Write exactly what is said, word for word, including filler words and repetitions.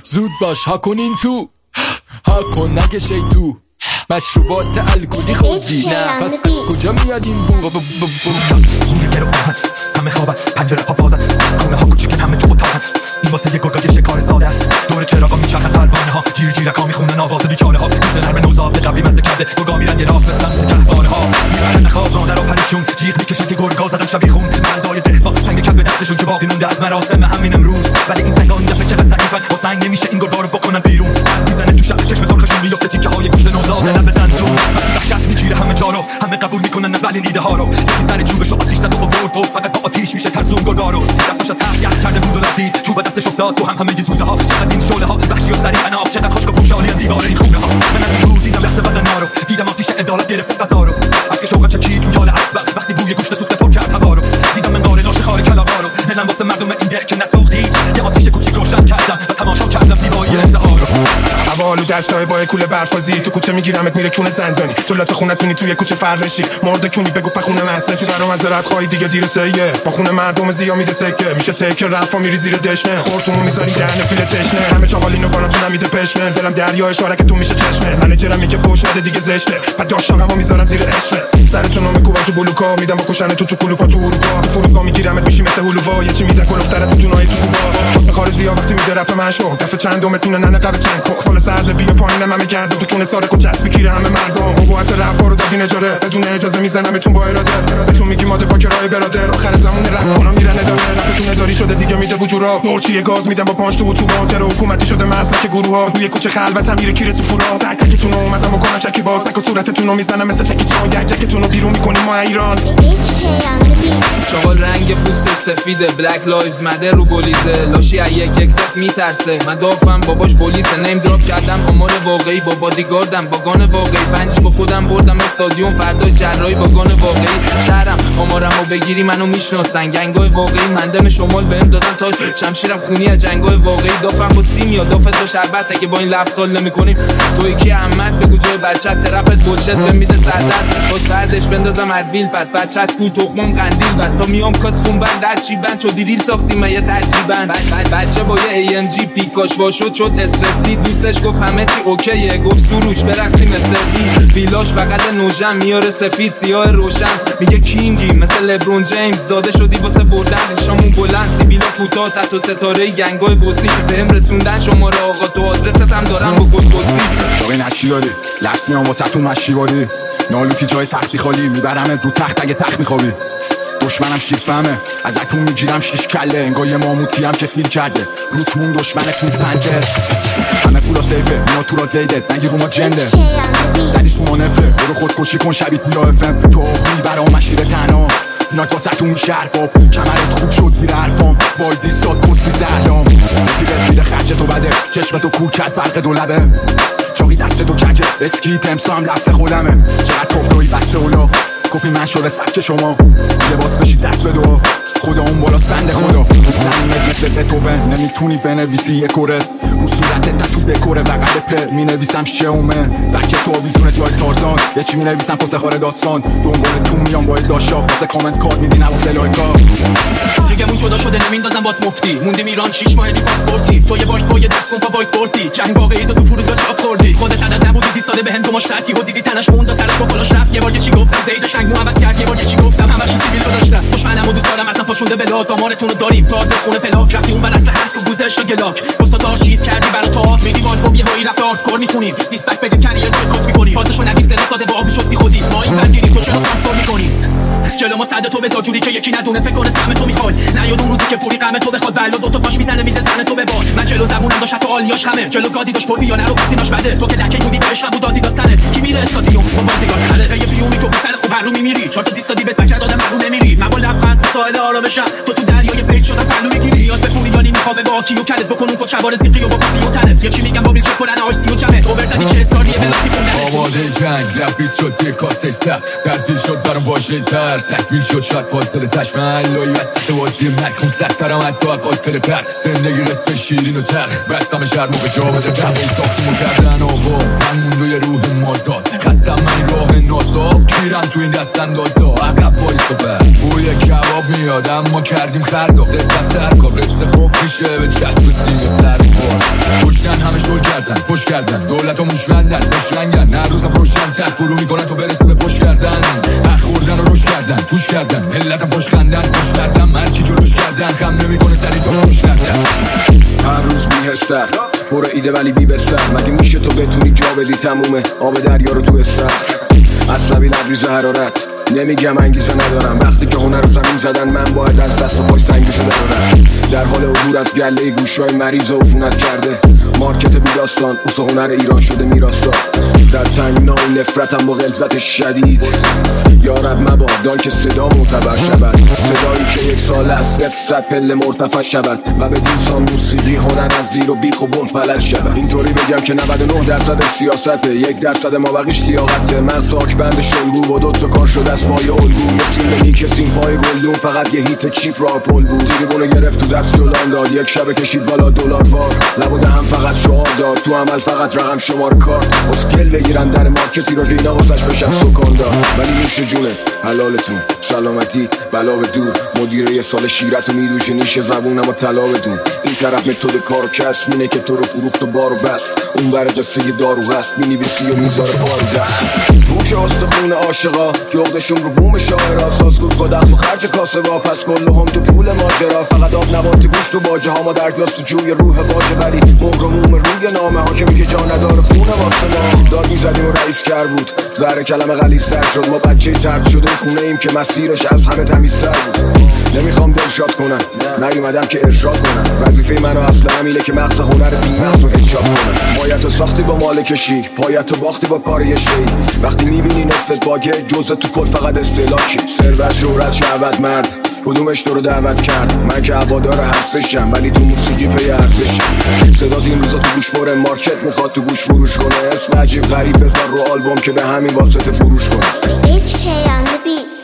زود باش ها کنین تو ها کن نگه شیطو مشروبات الکلی خوردی نه پس از کجا میاد این بو بوی گرو آهن همه خوابن پنجره ها بازن خونه ها کوچیکن همه تو اتاقن این واسه یه گرگای شکار ساده است دور چراغا میچرخن قلبانه ها جیر جیرکا میخونن آواز بیچاره ها گوشت نرم نوزاب به قبلی مزه کرده گرگا میرن یه راست به سمت گهواره ها میبرن خواب مادر و پریشون جیغ میکشن که گرگا زدن شبیخون مردای ده با سنگ کف به دستشون که باقی مونده از مراسم همین امروز ولی این سنگا این دفعه چقدر ضعیفن با سنگ نمیشه این گرگا رو بکنن بیرون میزنه تو شب چشم سرخشون میفته تیکه های گوشت نوزاد لب دندون وحشت میگیره همه جا رو همه قبول میکنن اولین ایده ها رو یکی سر جوبشو آتیش زد و آورد گفت فقط با آتیش میشه ترسون گرگا رو دستاشو ته یخ کرده بود و لرزید چوب دستش افتاد تو هم همه زوزه ها چقدر این شعله ها وحشی و سریع اناب چقدر خشک و پوشالی دیوار این خونه ها من از این دور دیدم لحظه بدن رو دیدم آتیش عدالت گرفت فضا رو عشق شوق چکی تو یال اسبق وقتی بوی گوشت سوخته پر کرد هوا رو دیدم منقار لاشه خار کلاغا رو دلم واسه مردم این ده که نسوخت هیچ یه آتیش کوچیک روشن کردم و تماشا کردم زیبایی انتها رو هوالو دشتای با کوله برفازی تو کوچه میگیرمت میره کونه زندانی تو لاته خونتونی توی کوچه فرشی مرد کونی بگو پخونه مسئله برام از رد خواهی دیگه دیر سیه با خونه مردم زیا میده سکه میشه تکر رفا میری زیر دشنه خورتون میذاری دهن فیل تشنه همه چاقالینو بالا تو نمیده پشنه دلم دریا اشاره که تو میشه چشمه منیجرم میگه فوش بده دیگه زشته بعد داشتاقمو میذارم زیر عشق سرتون رو میکوبم تو بلوکا میدم با کشن تو تو کلوپا تو اروپا تو فرودگاه میگیرمت میشی مثل هولووا یه چی میزن کلوفتره تو تونای تو کوبا واسه خارزیا وقتی میده رپ من شو دفعه چندمتونه ننه قبه چند کو سال سرد بیا پایینم همه گرد تو کونه سارق و چسب میگیره همه مردم قوت رفا رو دادین اجاره بدون اجازه میزنمتون با اراده ارادهتون میگی ماده فاکرای برادر آخر زمان رپ کنم میرن اداره رپتون اداری شده دیگه میده وجورا نورچی گاز میدم با پانچ تو تو بانتر حکومتی شده مسلک گروها توی کوچه خلوت میره کیره سفورا تک تکتون رو اومدم بکنم چکی باز تک و صورتتون رو میزنم مثل چکی چان یک جکتون رو بیرون میکنیم ما ایران چاقال رنگ پوست سفیده بلک لایوز مدر رو بولیزه لاشی از یک یک صف میترسه من دافم باباش پلیسه نیم دراپ کردم آمار واقعی با بادیگاردم با گان واقعی پنجی با خودم بردم استادیوم فردا جرایی با گان واقعی شهرم آمارمو بگیری منو میشناسن گنگای واقعی مندم شمال بهم دادن تاج شمشیرم خونی از جنگای واقعی دافم با سیمیا دافت با شربت که با این لفظ سال نمیکنیم تو یکی احمد بگو جای بچت ترپت بولشت بمیده سردت باز بعدش بندازم ادویل پس بچت پول تخمم قندیل بس تا میام کاس خون بند در چی بند چو دیریل ساختیم من یه ترجیبن بچه با یه ای ان جی پیکاش وا شد شد استرسی دوستش گفت همه چی اوکیه گفت سروش برقصیم استفی ویلاش بغل نوژن میاره سفید سیاه روشن میگه کینگی مثل لبرون جیمز زاده شدی واسه بردن شامون بلند سیبیلا کوتاه تحت و ستاره گنگای بوسی بهم رسوندن شماره آقا تو آدرست هم دارم با گلبوسی جای نشی داری لفظ میام واسه تو مشی واری نالوتی جای تختی خالی میبرم رو تخت اگه تخت میخوابی دشمنم شیفمه از اکون میگیرم شیش کله انگاه یه ماموتی هم که فیل کرده روتمون دشمنتون پنجه همه پولا سیفه مینا تو را زیدت نگی رو ما جنده زدی سوما نفره برو خودکشی کن شبیه پولا افم تو آخوی برام مشیره تنها ایناک واسه تون میشه ارباب کمرت خوب شد زیر حرفام وای دیستاد کسی زهرام رفیقت میده خرچه تو بده چشمتو کور کرد برق دو لبه چاقی دست تو ککه اسکی تمسا هم لفظ خودمه چقدر توب روی بسته اولا کپی من شده سبک شما لباس بشید دست به دو خدا اون بالاست بنده خدا زمینت مثل بتوون نمیتونی بنویسی یه کورس رو صورتت تا تو دکوره بغل پر مینویسم شومن وقتی تو آویزونه جای تارزان یه چی مینویسم پس خاره داستان دنبال تو میام با داشا واسه کامنت کارت میدی نه واسه لایکا دیگمون جدا شده نمیندازم بات مفتی موندیم ایران شیش ماه دی پاسپورتی تو یه وایت با یه دست کن پا وایت بورتی جنگ واقعی تو تو فرودگاه چاپ خوردی خودت عدد نبودی دیستاده بهم تو مشتتی و دیدی تنش موند سرت با کلاش رفت یه بار یه چی گفتم زید شنگ مو عوض کرد یه بار یه چی گفتم همش سیبیل گذاشتم خوشمنم و دوست دارم اصلا پاشونده بلا دامارتون رو داریم تا آدرس خونه پلاک رفتی اون بر اصل حد تو گوزش گلاک استاد آرشیو کردی برا تو میدی وال با یه هایی رپ آرت کور میخونیم دیسپک بده کری یه کات میکنی پاسشو نگیر زنده ساده با آبی شد میخودی ما این فرگیری تو چرا سانسور میکنی جلو ما صد تو بذار جوری که یکی ندونه فکر کنه سهم تو میخوای نه یاد اون روزی که پوری غم تو بخواد بلا دو تا پاش میزنه میده زنه تو به بار من جلو زبونم داشت تو آلیاش خمه جلو گادی داشت پر بیا نرو گفتیناش بده تو که دکی بودی بهش هم بود دادی داستانه کی میره استادیوم با بادیگارد خره یه بیومی تو سر خوب رو میمیری چهار تا دیستادی بهت پکر دادم رو نمیری من با لبخند تو ساحل آرامشم تو تو دریای فیض شدم پلو میگیری نیاز به پولی یانی میخوام با کیو کلت بکن اون کوچوار زیقی و با کاپیو تنت یا چی میگم با بیل چک کنن آرسی و کمت اوورزدی چه استوری بلاتی خوندن آواده جنگ لبیس شد به کاسه سر تعطیل شد برام واژه ترس تکمیل شد شاید پازل تشمن لای وسط واژه مکون سخترم حتی قاتل پر زندگی قصه شیرین و تر بستم شهر موقع جا بده تحویل ساختمون کردن آقا من موندو یه روح مازاد خستم من راه ناساز گیرم تو این دست اندازا عقب وایس و بر بوی کباب میاد اما کردیم خرگاه دقیقه سرگاه قصه خوف میشه به چسب و سیب سر باز پشت کردن پشت کردن دولت و موشمندن خوش رنگن نه روزم روشن تر فرو میکنن تو برسه به پشت کردن حق خوردن و روش کردن توش کردن ملتم پشت خندن پشت کردن مرکی جلوش کردن خم نمیکنه سری جاش پشت کردن هر روز بیهستر پر ایده ولی بی بستر مگه میشه تو بتونی جا بدی تمومه آب دریا رو تو استر عصبی لبریز حرارت نمیگم انگیزه ندارم وقتی که هنر زمین زدن من باید از دست و پای سنگیزه دارم در حال عبور از گله گوشای مریض و عفونت کرده مارکت بی داستان اوس هنر ایران شده میراث‌دار در تنگنای نفرتم با غلظت شدید یارب مبادا که صدا معتبر شود صدایی که یک سال از صفر صد پله مرتفع شود و به دیسان موسیقی هنر از زیر و بیخ و بم فلج شود اینطوری بگم که نود و نه درصد سیاسته یک درصد ما بقیش لیاقته من ساکبند شلگو و دوتا کار شده از پای الگو یه فیلم که سیم پای گلدون فقط یه هیت چیپ را پل بود تیریبونو گرفت تو دست جلان داد یک شب کشید بالا دلار فار لب و دهم فقط شعار داد تو عمل فقط رقم شمار کارت اسکل بگیرن در مارکتی رو که اینا واسش بشن سکان داد ولی میشه جونت حلالتون سلامتی بلا به دور مدیر یه سال شیرتو میدوشه نیشه زبونم و طلا بدون این طرف متد کار و کسب مینه که تو رو فروخت و بارو بست اون بر قصه دارو هست مینویسی و میذاره بارو دست روش استخون عاشقا جغدشون رو بوم شاعرها ساسکوت با دخل و خرج کاسه با پس کل هم تو پول ماجرا فقط آب نباتی گوشت و باجه ها ما در گلاس تو جوی روح واجه ولی مغرموم روی نامه ها که میگه جا نداره خونه واسه ما داد میزدیم و رئیس کر بود زهر کلمه غلیظ‌تر شد ما بچه ترد شده خونه ایم که مسیرش از همه تمیزتر بود نمیخوام دلشاد کنم نیومدم که ارشاد کنم وظیفه منو اصلا همینه که مغز هنر بی‌نقص رو هدشات کنم مایتو ساختی با مالک شیک پایتو باختی با پاره شی وقتی میبینی نصفت باگه جزء تو کل فقط استعلاکی ثروت شهرت شهوت مرد کدومش تو رو دعوت کرد من که هوادار هستشم ولی تو موسیقی پی ارزشم صدات این روزا تو گوش پره مارکت میخواد تو گوش فروش کنه اسم عجیب غریب بذار رو آلبوم که به همین واسطه فروش کنه H K on the beat